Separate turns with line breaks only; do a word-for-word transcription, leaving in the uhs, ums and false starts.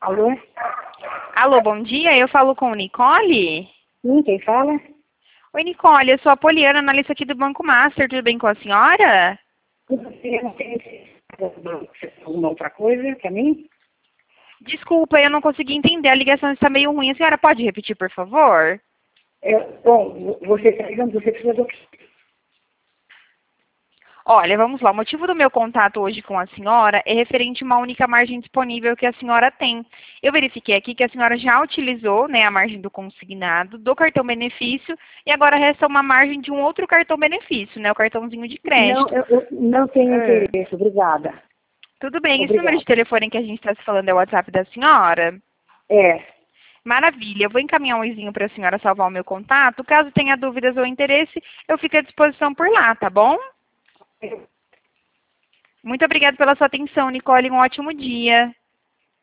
Alô?
Alô, bom dia. Eu falo com Nicole.
Sim, quem fala?
Oi, Nicole. Eu sou a Poliana, analista aqui do Banco Master. Tudo bem com a senhora?
Você não tem alguma outra coisa para mim?
Desculpa, eu não consegui entender. A ligação está meio ruim. A senhora pode repetir, por favor?
Eu, bom, você está ligando, você precisa do quê?
Olha, vamos lá. O motivo do meu contato hoje com a senhora é referente a uma única margem disponível que a senhora tem. Eu verifiquei aqui que a senhora já utilizou, né, a margem do consignado, do cartão benefício, e agora resta uma margem de um outro cartão benefício, né, o cartãozinho de
Não,
crédito.
eu, eu não tenho
Ah.
interesse, obrigada.
Tudo bem. Esse número
Obrigada.
de telefone que a gente está se falando é o WhatsApp da senhora?
É,
Maravilha. Eu vou encaminhar um oizinho para a senhora salvar o meu contato. Caso tenha dúvidas ou interesse, eu fico à disposição por lá, tá bom? Muito obrigada pela sua atenção, Nicole. Um ótimo dia.